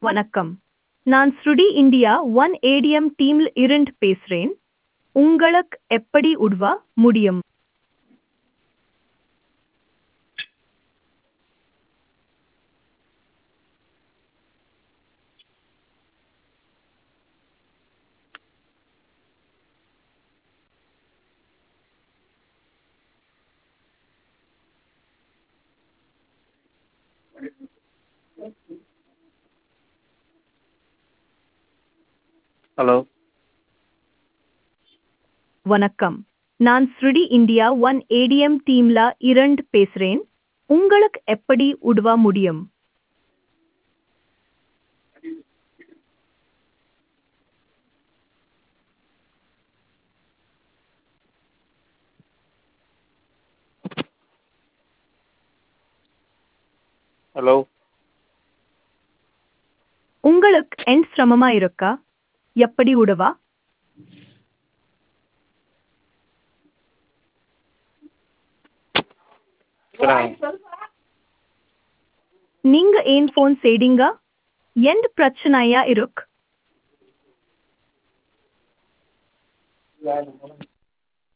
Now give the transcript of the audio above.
வணக்கம். நான் ஸ்ருடி India one ATM டீம்ல இருந்து பேசுறேன். உங்களுக்கு எப்படி உதவ முடியும்? ஹலோ. வணக்கம். நான் ஸ்ருடி இந்தியா ஒன் ஏடிஎம் டீம்ல இருந்து பேசுறேன். உங்களுக்கு எப்படி உதவ முடியும்? ஹலோ. உங்களுக்கு என் சிரமமா இருக்கா? எப்படி உதவ? சொல்லுங்க. நீங்க ஏன் ஃபோன் செய்தீங்க? எந்த பிரச்சனையா இருக்கு?